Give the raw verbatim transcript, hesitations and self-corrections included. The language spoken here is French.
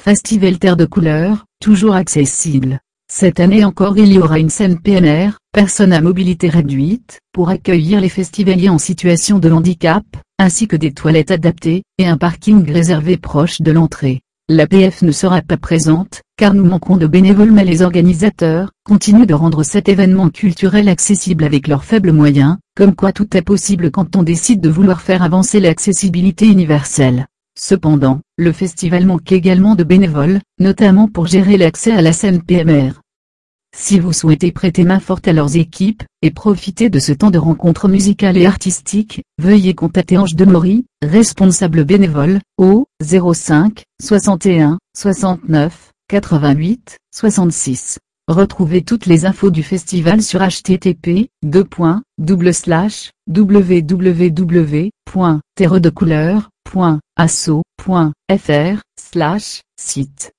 Festival Terre de Couleurs, toujours accessible. Cette année encore il y aura une scène P M R, personnes à mobilité réduite, pour accueillir les festivaliers en situation de handicap, ainsi que des toilettes adaptées, et un parking réservé proche de l'entrée. La P F ne sera pas présente, car nous manquons de bénévoles, mais les organisateurs continuent de rendre cet événement culturel accessible avec leurs faibles moyens, comme quoi tout est possible quand on décide de vouloir faire avancer l'accessibilité universelle. Cependant, le festival manque également de bénévoles, notamment pour gérer l'accès à la scène P M R. Si vous souhaitez prêter main forte à leurs équipes, et profiter de ce temps de rencontre musicale et artistique, veuillez contacter Ange Demory, responsable bénévole, au zéro cinq, soixante et un, soixante-neuf, quatre-vingt-huit, soixante-six. Retrouvez toutes les infos du festival sur h t t p deux points double slash w w w point terre de couleurs point asso point f r slash site.